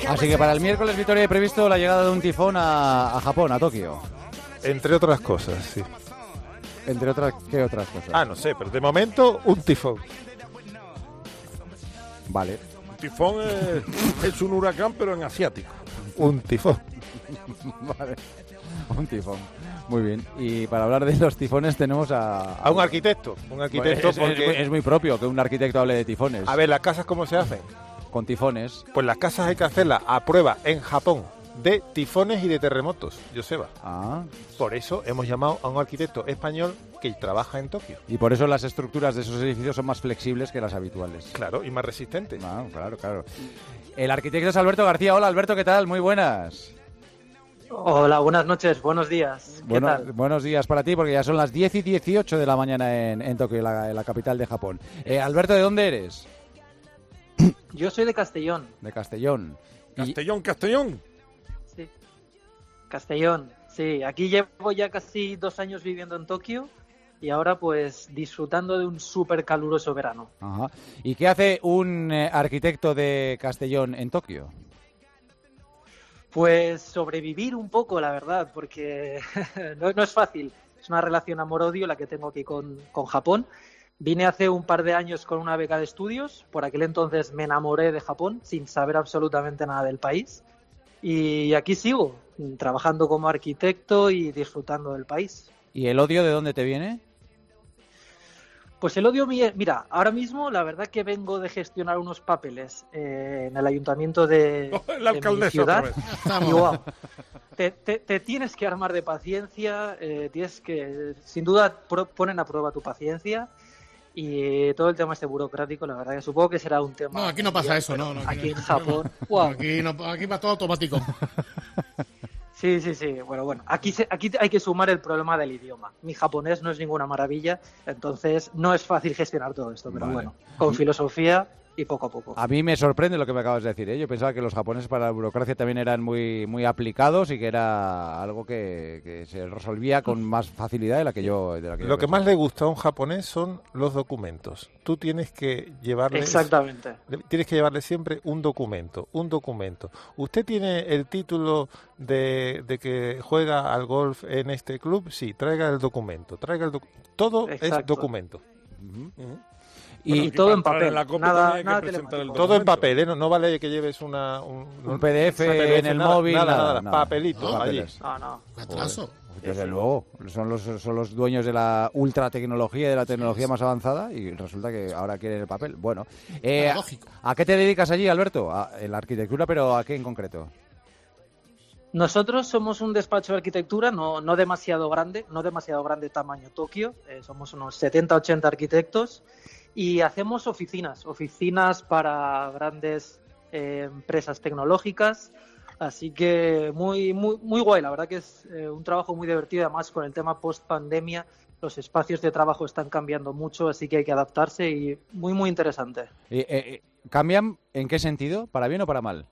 Así que para el miércoles, Vitoria, he previsto la llegada de un tifón a Japón, a Tokio. Entre otras cosas, sí. Entre otras, ¿qué otras cosas? No sé, pero de momento un tifón. Vale. Un tifón es un huracán, pero en asiático. Un tifón. Vale. Un tifón. Muy bien. Y para hablar de los tifones tenemos a un arquitecto. Un arquitecto es muy propio que un arquitecto hable de tifones. A ver, ¿las casas cómo se hacen? Con tifones. Pues las casas hay que hacerlas a prueba en Japón de tifones y de terremotos, Joseba. Por eso hemos llamado a un arquitecto español que trabaja en Tokio. Y por eso las estructuras de esos edificios son más flexibles que las habituales. Claro, y más resistentes. Claro. El arquitecto es Alberto García. Hola, Alberto, ¿qué tal? Muy buenas. Hola, buenas noches, buenos días. ¿Qué tal? Buenos días para ti, porque ya son las 10:18 de la mañana en Tokio, en la capital de Japón. Alberto, ¿de dónde eres? Yo soy de Castellón. De Castellón. Castellón. Sí, Castellón. Sí, aquí llevo ya casi 2 años viviendo en Tokio y ahora pues disfrutando de un súper caluroso verano. Ajá. ¿Y qué hace un arquitecto de Castellón en Tokio? Pues sobrevivir un poco, la verdad, porque no es fácil. Es una relación amor-odio la que tengo aquí con Japón. Vine hace un par de años con una beca de estudios. Por aquel entonces me enamoré de Japón sin saber absolutamente nada del país. Y aquí sigo, trabajando como arquitecto y disfrutando del país. ¿Y el odio de dónde te viene? Pues el odio, mira, ahora mismo la verdad que vengo de gestionar unos papeles en el ayuntamiento de mi ciudad. Y wow, te tienes que armar de paciencia, tienes que, sin duda, ponen a prueba tu paciencia. Y todo el tema este burocrático, la verdad que supongo que será un tema... No, aquí no pasa eso, no. Aquí en Japón... Wow. Aquí va todo automático. Sí. Bueno. Aquí hay que sumar el problema del idioma. Mi japonés no es ninguna maravilla, entonces no es fácil gestionar todo esto, pero bueno, con filosofía y poco a poco. A mí me sorprende lo que me acabas de decir, ¿eh? Yo pensaba que los japoneses para la burocracia también eran muy, muy aplicados y que era algo que se resolvía con más facilidad de la que yo Lo que más le gusta a un japonés son los documentos. Tú tienes que llevarle... Exactamente. Tienes que llevarle siempre un documento. ¿Usted tiene el título de que juega al golf en este club? Sí, traiga el documento. Todo Exacto. es documento. Y todo en papel, nada todo en papel, ¿eh? No vale que lleves un PDF en el móvil, nada. Papelito, allí. No. Atraso. Desde luego, son los dueños de la ultra tecnología y de la tecnología más avanzada y resulta que ahora quieren el papel. Bueno, ¿a qué te dedicas allí, Alberto? En la arquitectura, pero ¿a qué en concreto? Nosotros somos un despacho de arquitectura no demasiado grande tamaño Tokio, somos unos 70-80 arquitectos y hacemos oficinas para grandes empresas tecnológicas, así que muy guay, la verdad que es un trabajo muy divertido, además con el tema post-pandemia los espacios de trabajo están cambiando mucho, así que hay que adaptarse y muy interesante. ¿Cambian en qué sentido? ¿Para bien o para mal?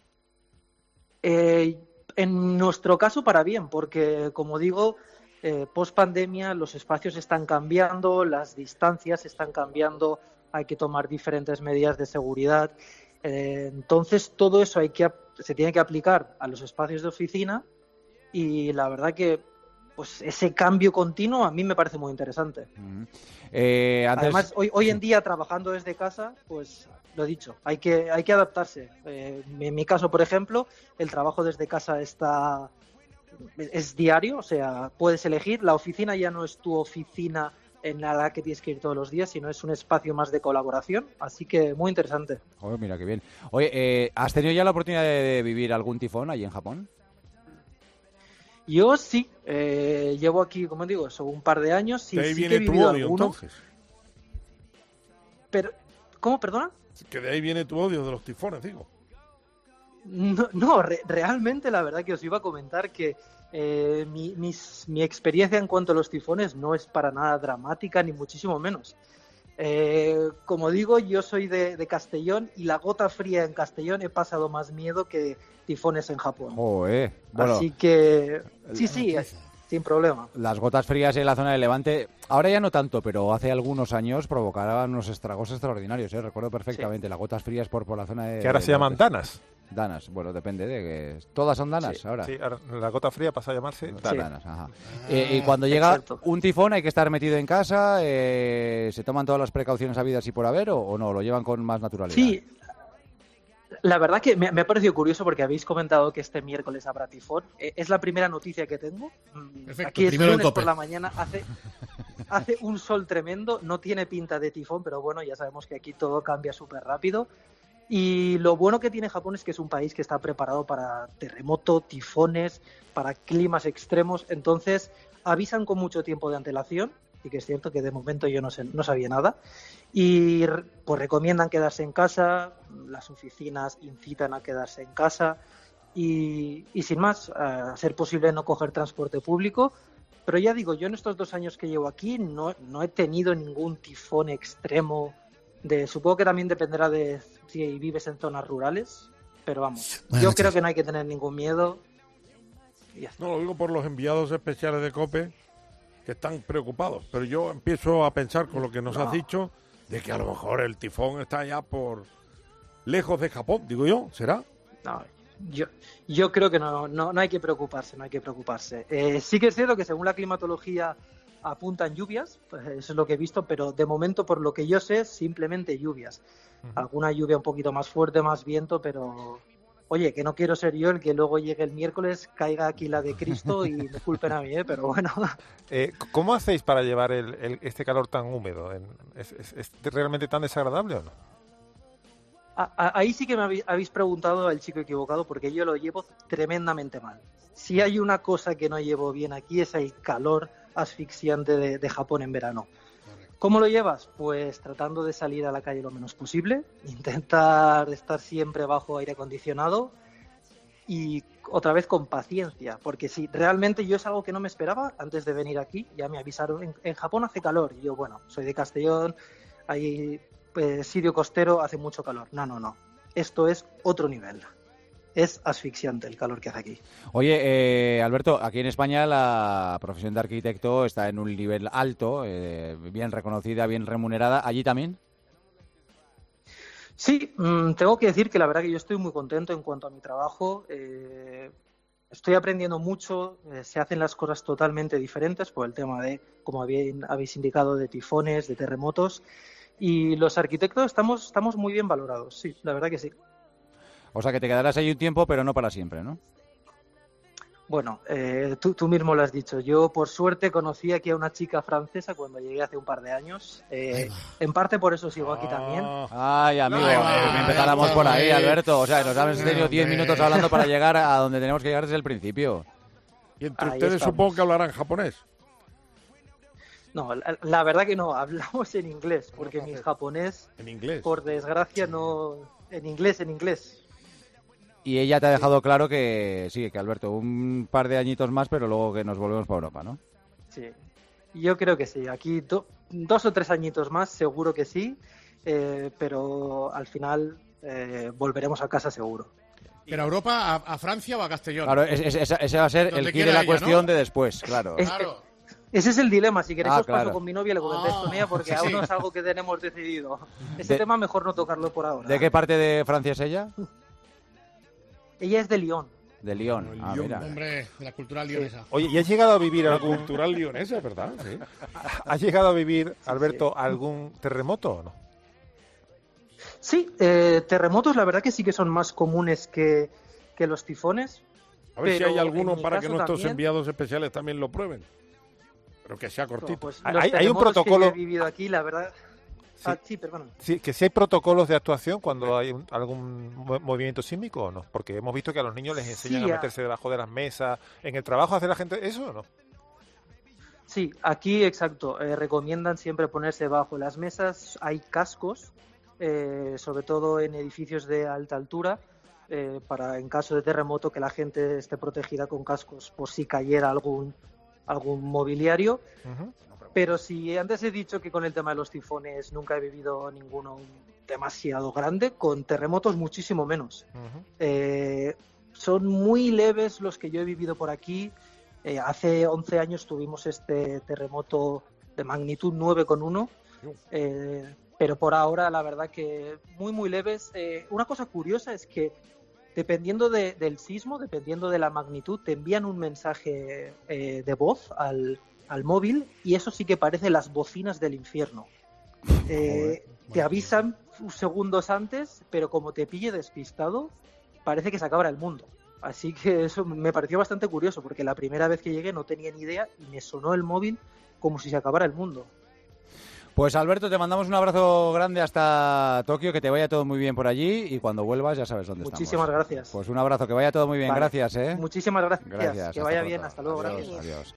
En nuestro caso para bien, porque como digo, post pandemia los espacios están cambiando, las distancias están cambiando, hay que tomar diferentes medidas de seguridad. Entonces todo eso se tiene que aplicar a los espacios de oficina y la verdad que pues ese cambio continuo a mí me parece muy interesante. Además, hoy en día trabajando desde casa, pues lo he dicho, hay que adaptarse. En mi caso, por ejemplo, el trabajo desde casa es diario, o sea, puedes elegir. La oficina ya no es tu oficina en la que tienes que ir todos los días, sino es un espacio más de colaboración, así que muy interesante. Joder, mira qué bien. Oye, ¿has tenido ya la oportunidad de vivir algún tifón allí en Japón? Yo sí, llevo aquí, como digo, son un par de años. De ahí sí viene que he tu vivido odio, alguno, entonces. Pero, ¿cómo, perdona? Que de ahí viene tu odio de los tifones, digo. No, realmente la verdad que os iba a comentar que mi experiencia en cuanto a los tifones no es para nada dramática, ni muchísimo menos. Como digo, yo soy de Castellón y la gota fría en Castellón he pasado más miedo que tifones en Japón. Bueno, así que sí, sin problema. Las gotas frías en la zona de Levante, ahora ya no tanto, pero hace algunos años provocaban unos estragos extraordinarios, ¿eh? Recuerdo perfectamente, las gotas frías por la zona de... Que ahora se llaman danas. Danas, bueno, depende de que... ¿Todas son danas ahora? Sí, ahora la gota fría pasa a llamarse Danas, ajá. Y cuando llega un tifón hay que estar metido en casa, ¿se toman todas las precauciones habidas y por haber o no? ¿Lo llevan con más naturalidad? Sí, la verdad que me ha parecido curioso porque habéis comentado que este miércoles habrá tifón. Es la primera noticia que tengo. Perfecto, aquí es primero en lunes COPE. por la mañana, hace un sol tremendo, no tiene pinta de tifón, pero bueno, ya sabemos que aquí todo cambia súper rápido. Y lo bueno que tiene Japón es que es un país que está preparado para terremoto, tifones, para climas extremos. Entonces avisan con mucho tiempo de antelación, y que es cierto que de momento yo no sabía nada. Y pues recomiendan quedarse en casa, las oficinas incitan a quedarse en casa y sin más, a ser posible no coger transporte público. Pero ya digo, yo en estos 2 años que llevo aquí no he tenido ningún tifón extremo. Supongo que también dependerá de si vives en zonas rurales, pero vamos, yo creo que no hay que tener ningún miedo. Y ya está. No, lo digo por los enviados especiales de COPE que están preocupados, pero yo empiezo a pensar con lo que nos has dicho de que a lo mejor el tifón está ya por lejos de Japón, digo yo, ¿será? No, yo creo que no hay que preocuparse, no hay que preocuparse. Sí que es cierto que según la climatología apuntan lluvias, pues eso es lo que he visto, pero de momento, por lo que yo sé, simplemente lluvias. Alguna lluvia un poquito más fuerte, más viento, pero oye, que no quiero ser yo el que luego llegue el miércoles, caiga aquí la de Cristo y me culpen a mí, pero bueno. ¿Cómo hacéis para llevar este calor tan húmedo? ¿Es realmente tan desagradable o no? Ahí sí que me habéis preguntado al chico equivocado, porque yo lo llevo tremendamente mal. Si hay una cosa que no llevo bien aquí es el calor asfixiante de Japón en verano. ¿Cómo lo llevas? Pues tratando de salir a la calle lo menos posible, intentar estar siempre bajo aire acondicionado y otra vez con paciencia, porque si realmente yo es algo que no me esperaba antes de venir aquí, ya me avisaron, en Japón hace calor, y yo, bueno, soy de Castellón, hay sitio costero, hace mucho calor. No, esto es otro nivel. Es asfixiante el calor que hace aquí. Oye, Alberto, aquí en España la profesión de arquitecto está en un nivel alto, bien reconocida, bien remunerada. ¿Allí también? Sí, tengo que decir que la verdad que yo estoy muy contento en cuanto a mi trabajo. Estoy aprendiendo mucho, se hacen las cosas totalmente diferentes por el tema de, como habéis indicado, de tifones, de terremotos. Y los arquitectos estamos muy bien valorados, sí, la verdad que sí. O sea, que te quedarás ahí un tiempo, pero no para siempre, ¿no? Bueno, tú mismo lo has dicho. Yo, por suerte, conocí aquí a una chica francesa cuando llegué hace un par de años. En parte por eso sigo aquí también. Ay, amigo, empezáramos por ahí, Alberto. O sea, nos habéis tenido 10 minutos hablando para llegar a donde tenemos que llegar desde el principio. Y entre Ahí ustedes estamos. supongo que hablarán japonés. No, la verdad que no, hablamos en inglés, porque mi japonés, En inglés. por desgracia, no... En inglés. Y ella te ha dejado claro que sí, que Alberto, un par de añitos más, pero luego que nos volvemos para Europa, ¿no? Sí, yo creo que sí. Aquí 2 o 3 añitos más, seguro que sí, pero al final volveremos a casa seguro. ¿Pero a Europa, a Francia o a Castellón? Claro, ese va a ser Donde el key de quiera la ella, cuestión ¿no? de después, claro. Claro. Ese es el dilema. Si queréis os claro. paso con mi novia y le comentáis con ella, porque aún no es algo que tenemos decidido. Ese tema mejor no tocarlo por ahora. ¿De qué parte de Francia es ella? Ella es de Lyon. De Lyon. Ah, Lyon. mira. Hombre, de la cultura lionesa. Oye, ¿y has llegado a vivir La cultural lionesa, ¿verdad? Sí. ¿Has llegado a vivir, Alberto, algún terremoto o no? Sí, terremotos la verdad que sí que son más comunes que los tifones. A ver si Pero hay alguno en mi para que caso nuestros también- enviados especiales también lo prueben. Pero que sea No, cortito. pues Hay- los hay un terremotos protocolo- que yo he vivido aquí, la verdad... Sí. Sí, perdona. Sí, que si hay protocolos de actuación cuando hay algún movimiento sísmico o no, porque hemos visto que a los niños les enseñan Sí, a meterse debajo de las mesas. ¿En el trabajo hace la gente eso o no? Sí, aquí exacto. Recomiendan siempre ponerse bajo las mesas. Hay cascos, sobre todo en edificios de alta altura, para en caso de terremoto que la gente esté protegida con cascos por si cayera algún mobiliario. Ujú. Pero si antes he dicho que con el tema de los tifones nunca he vivido ninguno demasiado grande, con terremotos muchísimo menos. Ujú. Son muy leves los que yo he vivido por aquí. Hace 11 años tuvimos este terremoto de magnitud 9,1, pero por ahora la verdad que muy leves. Una cosa curiosa es que dependiendo del sismo, dependiendo de la magnitud, te envían un mensaje de voz al móvil, y eso sí que parece las bocinas del infierno. Te avisan segundos antes, pero como te pille despistado, parece que se acaba el mundo. Así que eso me pareció bastante curioso, porque la primera vez que llegué no tenía ni idea y me sonó el móvil como si se acabara el mundo. Pues Alberto, te mandamos un abrazo grande hasta Tokio, que te vaya todo muy bien por allí y cuando vuelvas ya sabes dónde estamos. Muchísimas gracias. Pues un abrazo, que vaya todo muy bien, Vale. gracias. Muchísimas gracias. Gracias. Que vaya bien, hasta luego, Adiós, gracias. adiós.